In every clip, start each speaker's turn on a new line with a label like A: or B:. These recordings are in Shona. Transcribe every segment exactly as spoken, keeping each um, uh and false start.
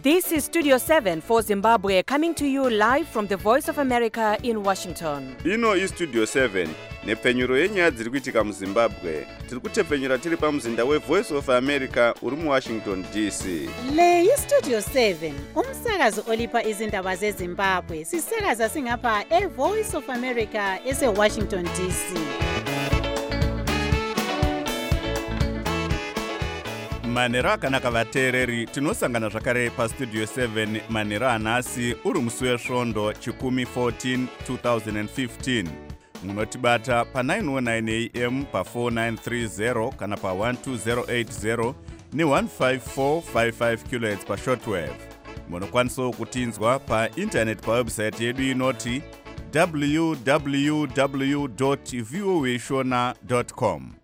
A: This is Studio seven for Zimbabwe, coming to you live from the Voice of America in Washington.
B: Ino is Studio seven, nepfenyuro yenyaya dziri kuitika muZimbabwe. Tiri kutepfenyura tiri pamuzinda weVoice of America uri muWashington D C.
C: Le iStudio seven, umsakazo olipa izindaba zeZimbabwe. Sisakaza singapha eVoice of America eseWashington D C.
B: Manera akanaka vateereri, tinosangana zvakare paStudio seven manera anhasi uri musi wesvondo chikumi fourteen twenty fifteen. Munotibata pa nine oh nine a m pa four nine three zero kana pa one two zero eight zero ne one five four five five kilohertz pa shortwave. Munokwanisa kutinzwa pa internet pa website yedu inoti w w w dot voa shona dot com.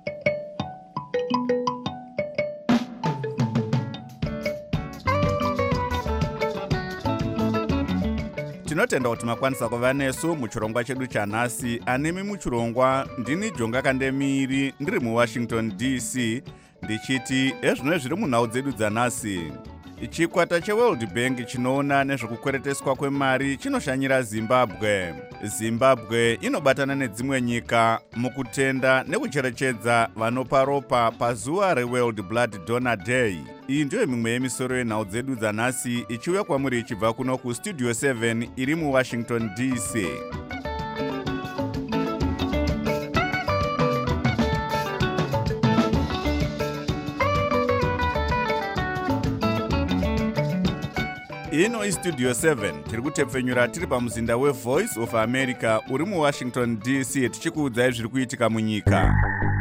B: Tinotenda kuti makwanisa kuva nesu muchirongwa chedu chanhasi. Anemi muchirongwa ndini Jonga Kandemiri ndiri muWashington D C ndichiti ezvino zviri munhau dzedu dzanhasi. Chikwata cheWorld Bank chinoona nezvekukwereteswa kwemari chinoshanyira Zimbabwe. Zimbabwe inobatana nedzimwe nyika mukutenda nekucherechedza vanopa ropa pazuva reWorld Blood Donor Day. Iyi ndiyo mimwe yemisoro yenhau dzedu dzanhasi ichiuya kwamuri ichibva kuno kuStudio seven iri muWashington D C. Ino iStudio seven, tiri kutepfenyura tiri pamuzinda weVoice of America uri muWashington D C tichikuudzai zviri kuitika munyika.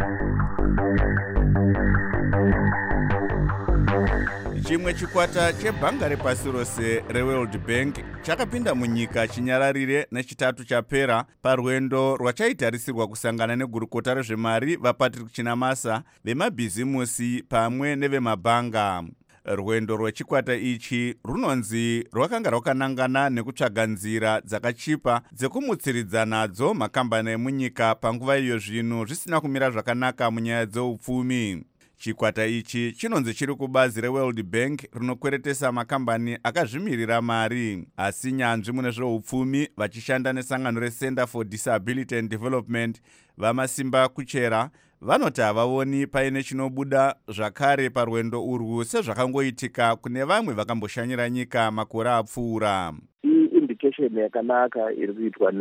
B: Chimwe chikwata chebhanga repasi rose reWorld Bank chakapinda munyika chinyararire nechitatu chapera parwendo rwachaitarisirwa kusangana negurukota rezvemari vaPatrick Chinamasa vemabhizimusi pamwe nevemabhanga. Rwendo rwechikwata ichi runonzi rwakanga rwakanangana nekutsvaga nzira dzakachipa dzekumutsiridza nadzo makambani emunyika panguva iyo zvinhu zvisina kumira zvakanaka munyaya dzeupfumi. Chikwata ichi chinonzi chiri kubazi reWorld Bank rinokweretesa makambani akazvimirira mari. Asi nyanzvi mune zveupfumi vachishanda nesangano reCenter for Disability and Development vamasimba kuchera vanoti havawoni paine chinobuda zvakare parwendo urwu sezvakangoitika kune vamwe vakamboshanyira nyika makore apfuura.
D: Indication yakanaka iri kuitwa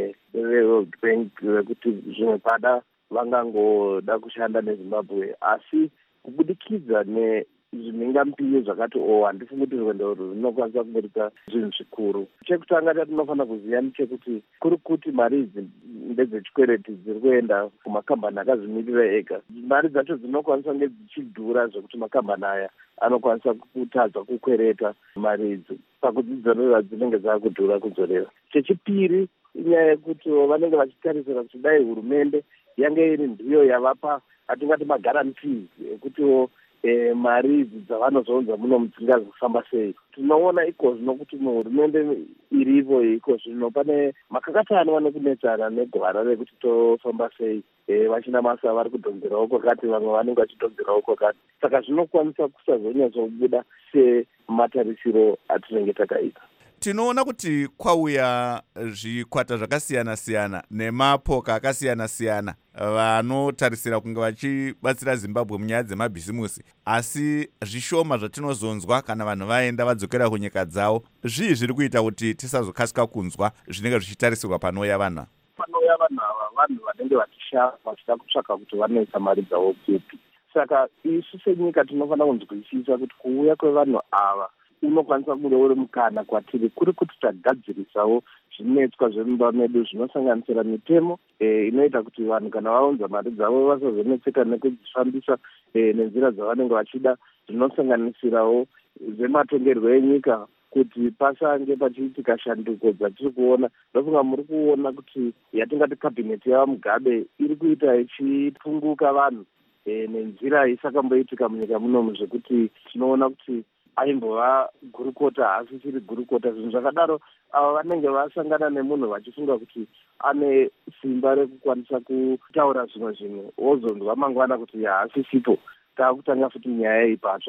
D: neWorld Bank kuti zvimwe pada vangangoda kushanda neZimbabwe, asi kubudikidza nezvinengambiyo zvakati o handifungi kuti rwendo urwu runokwanisa kuburika zvinhu zvikuru. Chekutanga tatinofanira kuziva ndechekuti kuri kuti mari idzi ndedzechikwereti dziri kuenda kumakambani akazvimirira ega. Mari dzacho dzinokwanisa kunge dzichidhura zvekuti makambani aya anokwanisa kutadza kukwereta mari idzi pakudzidzorera dzinenge dzakudhura kudzorera. Chechipiri inyaya yekuti vanenge vachitarisira kuti dai hurumende yange iri ndiyo yavapa atingati magarantees ekutiwo E, mari idzi dzavanozounza muno mudzinga kufamba sei. Tinoona iko zvino kuti muhurumende iripo iko zvino pane makakatano vane kunetsana negwara rekuti tofamba sei. E, vaChinamasa vari kudhonzerawo kwakati, vamwe vanenge vachidhonzerawo kwakati. Saka zvinokwanisa kusazonyatsobuda sematarisiro atinenge takaita.
B: Tinoona kuti kwauya zvikwata zvakasiyana-siyana nemapoka akasiyana-siyana vanotarisira kunge vachibatsira Zimbabwe munyaya dzemabhizimusi, asi zvishoma zvatinozonzwa kana vanhu vaenda vadzokera kunyika dzavo. Zvii zviri kuita kuti tisazokasika kunzwa zvinenge zvichitarisirwa panouya vanhu?
D: Panouya vanhu ava vanhu vanenge vachishama vachida kutsvaka kuti vanoisa mari dzavo kupi. Saka isu senyika tinofanira kunzwisisa kuti kuuya kwevanhu ava unokwanisa kunge uri mukana kwatiri kuri kuti tagadzirisawo zvinetswa zvemumba medu zvinosanganisira mitemo e, inoita kuti vanhu kana vaunza mari dzavo vasazonetseka nekudzifambisa e, nenzira dzavanenge vachida, zvinosanganisirawo zvematongerwo enyika kuti pasange pachiitika shanduko dzatiri kuona. Ndofunga muri kuona kuti yatingati kabhineti yava Mugabe iri kuita ichipunguka vanhu e, nenzira isakamboitika munyika munomu, zvekuti tinoona kuti aimbova gurukota asi chiri gurukota. Zvinhu zvakadaro ava vanenge vasangana nemunhu vachifunga kuti ane simba rekukwanisa kutaura zvimwe zvinhu, wozonzwa mangwana kuti haasisipo, taakutanga futi nyaya ipatsva.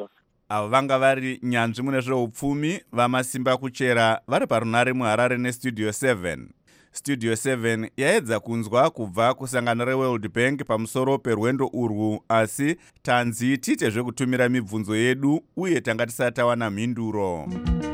B: avo vanga vari nyanzvi mune zveupfumi vamasimba kuchera vari parunare muHarare nestudio seven. Studio seven yaedza kunzwa kubva kusangano reWorld Bank pamusoro perwendo urwu, asi tanzi tiite zvekutumira mibvunzo yedu uye tanga tisati tawana mhinduro.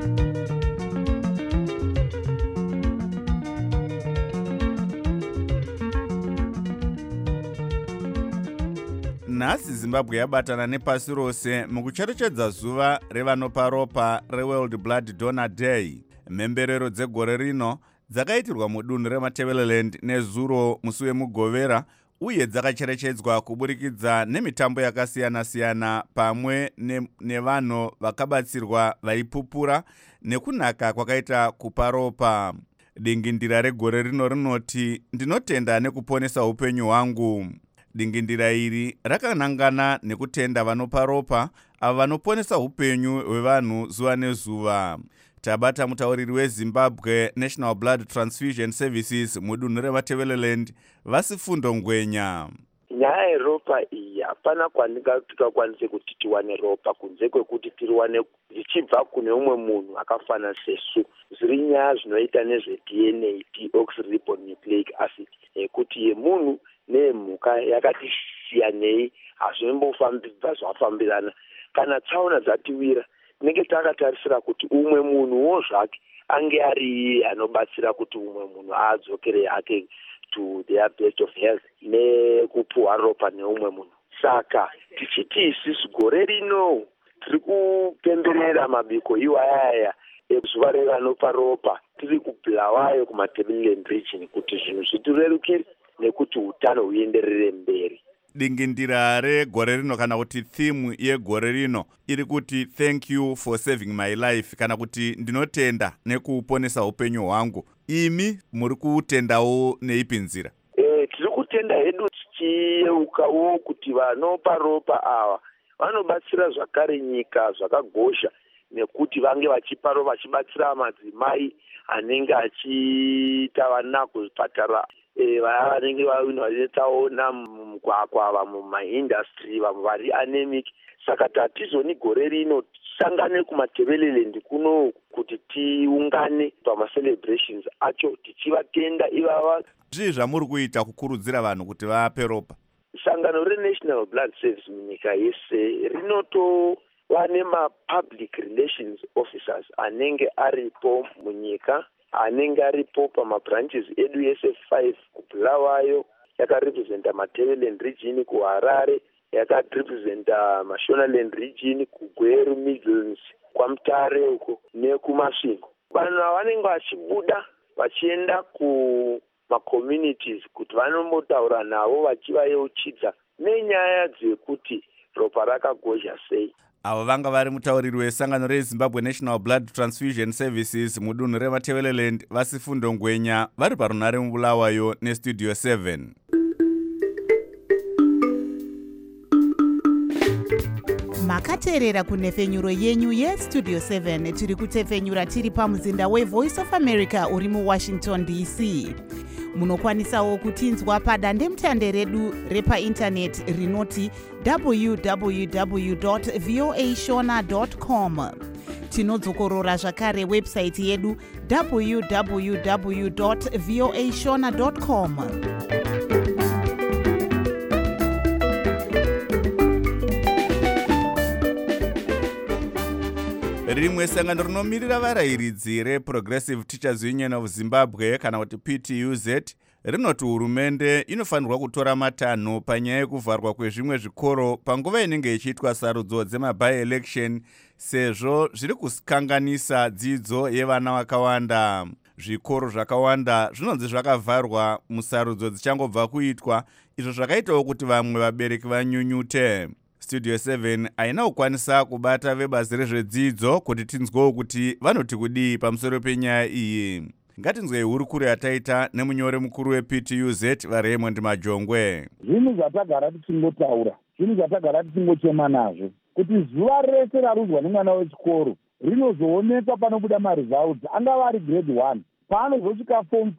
B: Nhasi Zimbabwe yabatana nepasi rose mukucherechedza zuva revanopa ropa reWorld Blood Donor Day. Mhemberero dzegore rino dzakaitirwa mudunhu reMatabeleland nezuro musi wemugovera uye dzakacherechedzwa kuburikidza nemitambo yakasiyana-siyana pamwe ne, nevanhu vakabatsirwa vaipupura nekunaka kwakaita kupa ropa. Dingindira regore rino rinoti ndinotenda nekuponesa upenyu hwangu. Dingindira iri rakanangana nekutenda vanopa ropa avo vanoponesa upenyu hwevanhu zuva nezuva. Tabata mutauriri weZimbabwe National Blood Transfusion Services mudunhu reMatabeleland Vasifundo Ngwenya.
E: Nyaya yeropa iyi hapana kwandingakwanise kuti tiwane ropa kunze kwekuti tiriwane zvichibva kune umwe munhu akafanana sesu. Zviri nyaya zvinoita nezve D N A, deoxyribonucleic acid, yekuti yemunhu nemhuka yakati siyanei, hazvimbofambidza zvafambirana. Kana tsaona dzatiwira tinenge takatarisira kuti umwe munhuwo zvake ange ari iye anobatsira kuti umwe munhu adzokere yake to their best of health nekupuhwa ropa neumwe munhu. Saka tichiti isusu gore rino tiri kupemberera mabiko iwayaya ezuva revanopa ropa tiri kubhulawayo kuMatabeleland region kuti zvinhu zvitirerukire nekuti utano huenderere mberi.
B: Dingindira regore rino kana kuti theme yegore rino iri kuti thank you for saving my life, kana kuti ndinotenda nekuponesa upenyu hwangu. Imi muri kutendawo neipi nzira?
E: Eh, tiri kutenda hedu tichiyeukawo kuti vanopa ropa ava vanobatsira zvakare nyika zvakagosha, nekuti vange vachipa ropa vachibatsira madzimai anenge achiita vana kuzvipatara, eh, vanenge vachitaona mugwagwa, vamwe mumaindastry, vamwe vari anemic. Saka tatizoni gore rino tisangane kuMatabeleland kuno kuti tiungane pamacelebrations acho tichivatenda ivava.
B: Zvii zvamuri kuita kukurudzira vanhu kuti vape ropa?
E: Sangano reNational Blood Service munyika yese rinotova nemapublic relations officers anenge aripo munyika, anenge aripo pamabranches edu yese five, kubhulawayo yakarepresenta Matabeleland region, kuHarare yakarepresenta Mashonaland region, kuGweru Midlands, kwaMutare uko nekuMasvingo. Vanhu vanenge vachibuda vachienda kumacommunities kuti vanombotaura navo vachivayeuchidza nenyaya dzekuti ropa rakagozha sei.
B: Avo vanga vari mutauriri wesangano reZimbabwe National Blood Transfusion Services mudunhu reMatabeleland Vasifundo Ngwenya vari parunare muBulawayo nestudio seven.
C: Makateerera kunhefenyuro yenyu yestudio seven. Tiri kutefenyura tiri pamuzinda weVoice of America uri muWashington D C. Munokwanisawo kutinzwa padandemutande redu repaindaneti rinoti w w w dot voa shona dot com. Tinodzokorora zvakare website yedu w w w dot voa shona dot com.
B: Rimwe sangano rinomirira varayiridzi reProgressive Teachers Union of Zimbabwe kana kuti P T U Z rinoti hurumende inofanirwa kutora matanho panyaya yekuvharwa kwezvimwe zvikoro panguva inenge ichiitwa sarudzo dzema-by-election, sezvo zviri kukanganisa dzidzo yevana vakawanda. Zvikoro zvakawanda zvinonzi zvakavharwa musarudzo dzichangobva kuitwa, izvo zvakaitawo kuti vamwe vabereki vanyunyute. Studio seven aina kukwanisa kubata vebazi rezvedzidzo kuti tinzwewo kuti vanoti kudii pamusoro penyaya iyi. Ngatinzwei hurukuro yataita nemunyori mukuru weP T U Z vaRaymond Majongwe.
F: Zvinhu zvatagara tichingotaura, zvinhu zvatagara tichingochema nazvo, kuti zuva rese rarudzwa nemwana wechikoro rinozoonekwa panobuda maresults, angava ari grade one, paanozosvika form four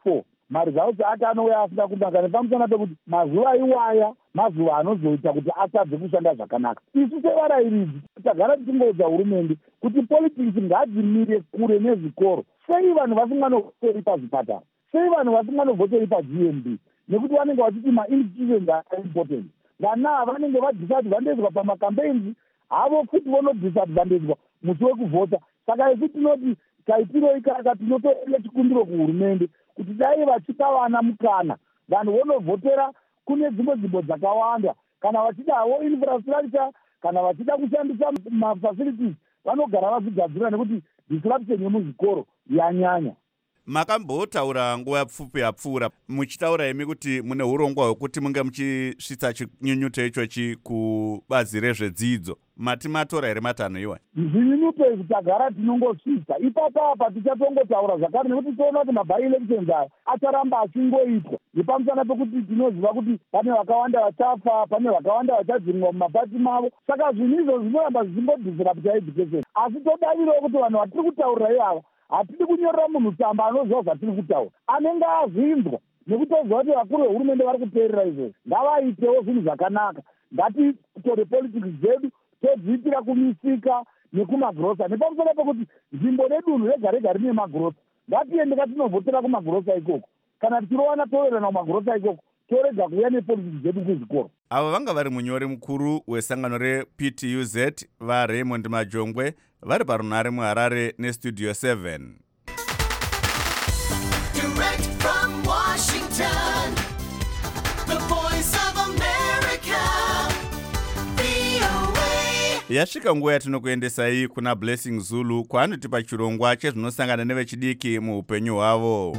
F: marizauti ati anouya asina kunaka nepamusana pekuti mazuva iwaya mazuva anozoita kuti atadze kushanda zvakanaka. Isu sevarayiridzi tagara tichingoudza hurumende kuti politics ngadzimire kure nezvikoro. Sei vanhu vasinganovhoteri pazvipatara? Sei vanhu vasinganovhoteri paG M B? Nekuti vanenge vachiti ma-institutions are important. Vana vanenge vadisadvantagedzwa pamacampaigns, havo futi vonodisadvantagedzwa musi wekuvhota. Saka isu tinoti taitiro ikaka tinotoenda chikumbiro kuhurumende kuti dai vachipa vana mukana vanhu vonovhotera kune dzimwe nzvimbo dzakawanda. Kana vachidawo infrastructure, kana vachida kushandisa mafacilities, vanogara vazvigadzira nekuti disruption yemuzvikoro yanyanya.
B: Makambotaura nguva pfupi yapfuura muchitaura imi kuti mune urongwa hwekuti munge muchisvitsa chinyunyuto ichochi kubazi rezvedzidzo. Mati matora here matanho iwa?
F: Zvinyunyuto izvi tagara tinongosvitsa. Ipapo apa tichatongotaura zvakare nekuti toona kuti maby-elections aya acharamba achingoitwa. Nepamusana pekuti tinoziva kuti pane vakawanda vachafa, pane vakawanda vachadzimwa mumapati mavo. Saka zvinhu izvo zvinoramba zvichingodisrupta education. Asi todavirawo kuti vanhu vatiri kutaurira ivava hatidi kunyorera munhu tsamba anoziva zvatiri kutaura, anenge azinzwa nekuti oziva kuti vakuru vehurumende vari kuteerera izvozvo. Ngavaitewo zvinhu zvakanaka. Ngatitore politics dzedu todziitira kumisika nekumagrosa. Nepamusana pekuti nzvimbo redunhu rega rega rine magrosa, ngatiende katinovhotera kumagrosa ikoko. Kana tichirowana toverana kumagrosa ikoko, torega kuuya nepolitics dzedu kuzvikoro.
B: Ava vanga vari munyori mukuru wesangano reP T U Z vaRaymond Majongwe vari parunare muHarare neStudio seven.
G: Direct from Washington, the voice of America, V O A.
B: Yasvika nguva yatinokuendesai kuna Blessing Zulu kwaanotipa chirongwa chezvinosangana nevechidiki muupenyu hwavo.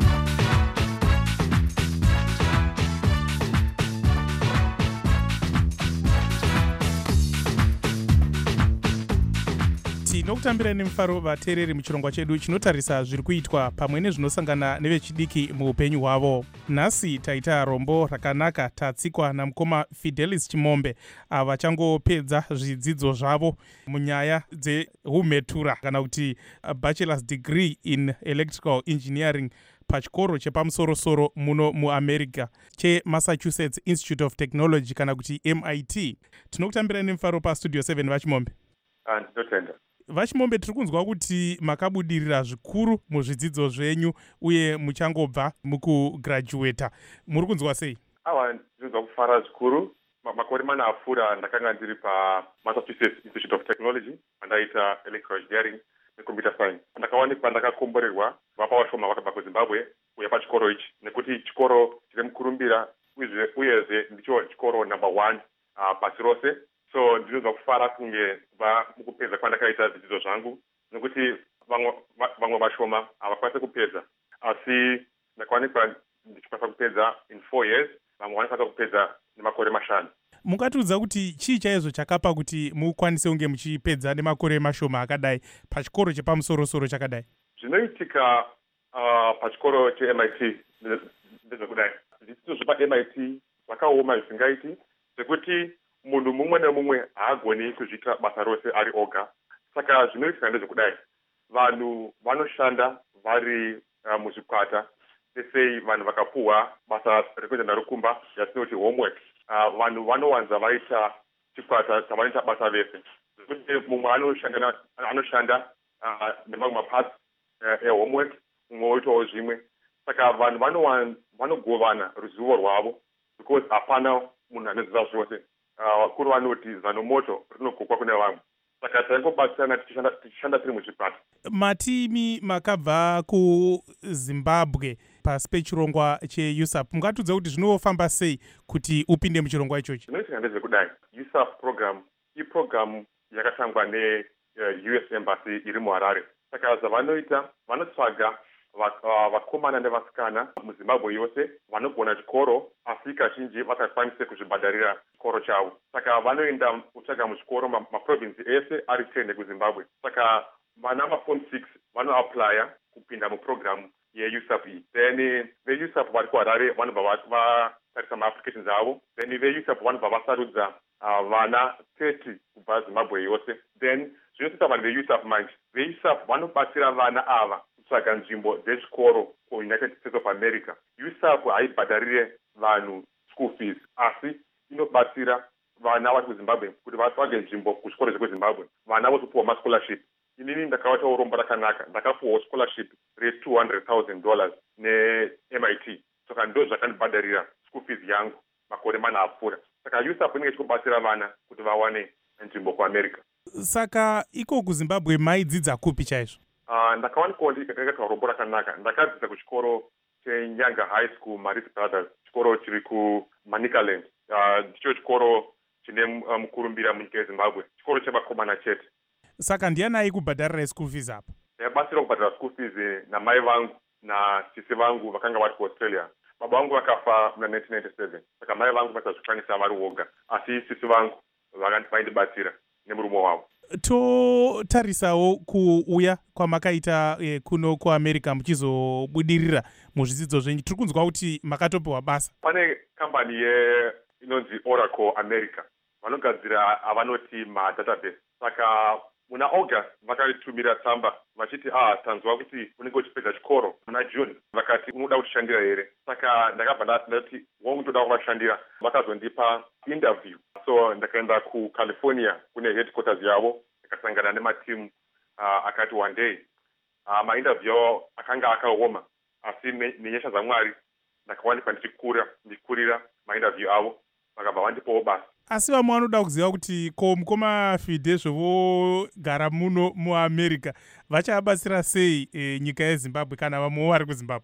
H: Tinokutambira nemufaro vateereri muchirongwa chedu chinotarisa zviri kuitwa pamwe nezvinosangana nevechidiki muupenyu hwavo. Nhasi taita rombo rakanaka tatsikwa namukoma Fidelis Chimombe ava changopedza zvidzidzo zvavo munyaya dzehumhetura kana kuti bachelor's degree in electrical engineering pachikoro chepamusoro-soro muno muAmerica cheMassachusetts Institute of Technology kana kuti M I T. Tinokutambira nemufaro paStudio seven vaChimombe.
I: Ah, ndinotenda.
H: Vachimombe, tiri kunzwa kuti makabudirira zvikuru muzvidzidzo zvenyu uye muchangobva mukugraduata. Muri kunzwa sei?
I: Awa ndinonzwa kufara zvikuru. Makore mana apfuura ndakanga ndiri paMassachusetts Institute of Technology andaita electrical engineering necomputer science. Ndakawanikwa ndakakomborerwa vapa vashoma vakabva kuZimbabwe kuuya pachikoro ichi nekuti chikoro chiri mukurumbira uyezve ndicho chikoro number one uh, pasi rose. So ndinonzwa kufara kunge kubva mukupedza kwandakaita zvidzidzo zvangu nekuti vamwe vashoma havakwanisi kupedza, asi ndakawanikwa ndichikwanisa kupedza in four years, vamwe vanokwanisa kupedza nemakore mashanu.
H: Mungatiudza kuti chii chaizvo chakapa kuti mukwanise kunge muchipedza nemakore mashoma akadai pachikoro chepamusoro-soro chakadai?
I: Zvinoitika uh, pachikoro cheM I T ndezvekudai. Zvidzidzo zvepaM I T zvakaoma zvisingaiti zvekuti munhu mumwe nemumwe haagoni kuzviita basa rose ari oga. Saka zvinoitika ndezvekudai. Vanhu vanoshanda vari uh, muzvikwata. Sei vanhu vakapuhwa basa rekuita narukumba yatinoti homework. Uh, vanhu vanowanza vaita chikwata chavanoita basa vese. Zvekuti mumwe anoshanda anoshanda uh, nemamwe maparts uh, ehomework, mumwe oitawo zvimwe. Saka vanhu vanogovana ruzivo rwavo because hapana munhu anoziva zvose. Vakuru uh, vanoti zanomoto rinogokwa kune vamwe. Saka taingobatsirana tichishanda tiri muzvikwata.
H: Matimi makabva kuZimbabwe pasi pechirongwa cheU S A P. Mungatiudza kuti zvinofamba sei kuti upinde muchirongwa ichochi?
I: Zvinoitika ndezvekudai. U S A P program iprogramu yakatangwa neU S Embassy iri muHarare. Saka zvavanoita vanotsvaga vakomana nevasikana muZimbabwe yose vanogona chikoro asi kazhinji vakakwanise kuzvibhadharira chikoro chavo. Saka vanoenda kutsvaga muzvikoro maprovinsi ese ari ten kuZimbabwe. Saka vana maform six vanoaplya kupinda muprogramu yeU S A P. Then veU S A P vari kuHarare vanobva vatarisa maapplications avo. Then veU S A P vanobva vasarudza uh, vana thirty kubva Zimbabwe yose. Then zvinoita vanhu veU S A P manje. veU S A P vanobatsira vana ava kutsvaga nzvimbo dzezvikoro kuunited states of america usapu haibhadharire vanhu school fees asi inobatsira vana vari kuzimbabwe kuti vatsvage nzvimbo kuzvikoro zvekuzimbabwe vana votopiwa mascholarship. Inini ndakavata urombo rakanaka ndakapiwawo scholarship re-two hundred thousand dollars ne-M I T saka ndo zvakandibhadharira school fees yangu makore mana apfuura saka usapu inenge ichikubatsira vana kuti vawane nzvimbo kuamerica.
H: Saka iko kuzimbabwe maidzidza kupi chaizvo?
I: Uh, ndakawanikwa ndikaita urombo rakanaka ndakadzidza kuchikoro chenyanga high school Maris Brothers chikoro chiri kuManicaland uh, ndicho chikoro chine mukurumbira munyika yezimbabwe chikoro chevakomana chete.
H: Saka ndiani aikubhadharira school fees apo?
I: Ndaibatsira kubhadhara school fees namai vangu nasisi vangu vakanga vari kuaustralia. Baba vangu vakafa muna nineteen ninety-seven saka mai vangu vatazvikwanisa vari voga asi sisi vangu vaindibatsira nemurume wavo.
H: Totarisawo kuuya kwamakaita eh, kuno kuamerica muchizobudirira muzvidzidzo zvenyu tiri kunzwa kuti makatopiwa basa.
I: Pane kambani ye inonzi Oracle America vanogadzira avanoti madatabase saka muna august vakatitumira tsamba vachiti ah tanzwa kuti unenge uchipedza chikoro muna june vakati unoda kutishandira here saka ndakabva ndati wangu toda kuvashandira vakazondipa interview so ndakaenda kuCalifornia kune headquarters yavo ndakasangana nematimu uh, akati one day uh, mainterview yavo akanga akaoma asi nenyasha dzaMwari ndakawanikwa ndichikura ndikurira mainterview avo vakabva vandipawo basa.
H: Asi vamwe vanoda kuziva kuti ko mukoma Fide zvovogara muno muamerica vachabatsira sei e, nyika yezimbabwe kana vamwewo vari kuzimbabwe?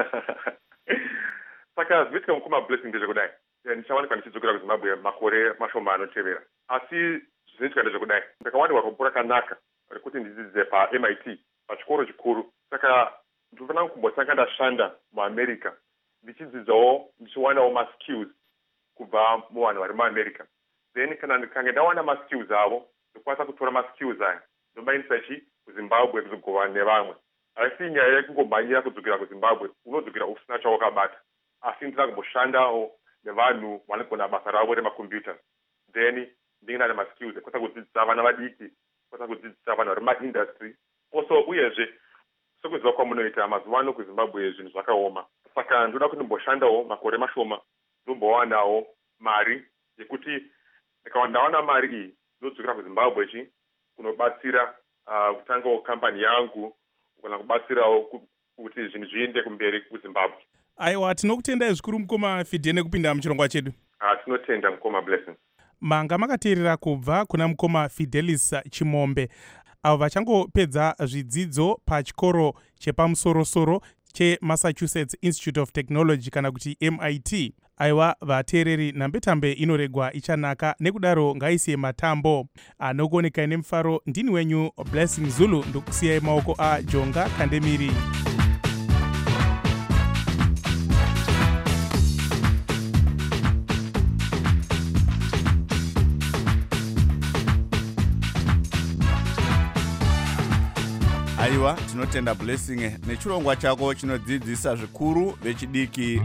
I: Saka zviitika mukoma Blessing ndezvekudai ndichawanikwa ndichidzokera kuzimbabwe makore mashoma anotevera asi zvinoitika ndezvekudai ndakawanikwa rombo rakanaka rekuti ndidzidze paM I T pachikoro chikuru saka ndinofanira kumbotanga ndashanda muamerica ndichidzidzawo ndichiwanawo maskills kubva muvanhu vari muamerica then kana ndikange ndawana maskills avo ndokwanisa kutora maskills aya ndomaendesa chi kuzimbabwe kuzogova nevamwe. Asi nyaya yekungomhanyira kudzokera kuzimbabwe unodzokera usina chawakabata asi ndina kumboshandawo nevanhu vanogona basa ravo remacomputers then ndinge nane maskills ekwanisa kudzidzisa vana vadiki kwanisa kudzidzisa vanhu vari mumaindustry also uyezve sekuziva kwamunoita mazuva ano kuzimbabwe zvinhu zvakaoma saka ndoda kuti ndimboshandawo makore mashoma ndombowanawo mari yekuti ndikawandawana mari iyi ndodzokera kuzimbabwe chi kunobatsira uh, kutangawo kambani yangu kana kubatsirawo kuti zvinhu zviende kumberi kuzimbabwe.
H: Aiwa, tinokutendai zvikuru mukoma Fide nekupinda muchirongwa chedu.
I: Uh, tinotenda mukoma Blessing.
H: Manga makateerera kubva kuna mukoma Fidelis Chimombe avo vachangopedza zvidzidzo pachikoro chepamusorosoro cheMassachusetts Institute of Technology kana kuti M I T. Aiwa vateereri, nhambetambe inoregwa ichanaka nekudaro ngaisiye matambo anokuoneka nemufaro. Ndini wenyu Blessing Zulu ndokusiyai maoko aJonga Kandemiri.
B: Aiwa, tinotenda Blessing nechirongwa chako chinodzidzisa zvikuru vechidiki.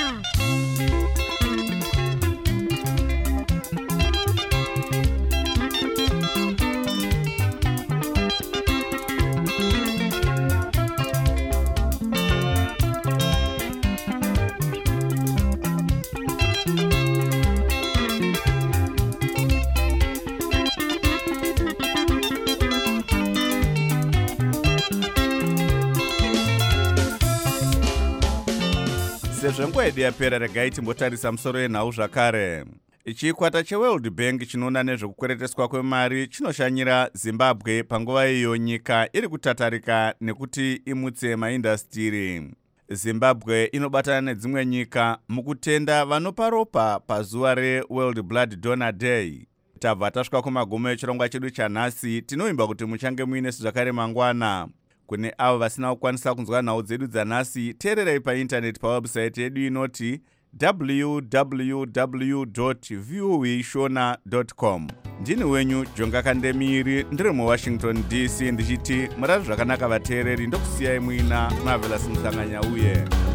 B: Sezvo nguva yedu yapera, regai timbotarisa musoro yenhau zvakare. Chikwata cheWorld Bank chinoona nezvekukwereteswa kwemari chinoshanyira Zimbabwe panguva iyo nyika iri kutatarika nekuti imutse maindastiri. Zimbabwe inobatana nedzimwe nyika mukutenda vanopa ropa pazuva reWorld Blood Donor Day. Tabva tasvika kumagumo echirongwa chedu chanhasi. Tinoimba kuti muchange muine zvakare mangwana. Kune avo vasina kukwanisa kunzwa nhau dzedu dzanhasi, teererai paindaneti pawebsite yedu inoti w w w dot voa shona dot com. Ndini wenyu Jonga Kandemiri, ndiri muWashington D C ndichiti murari zvakanaka vateereri, ndokusiyai muina Marvelous Musanganyauye.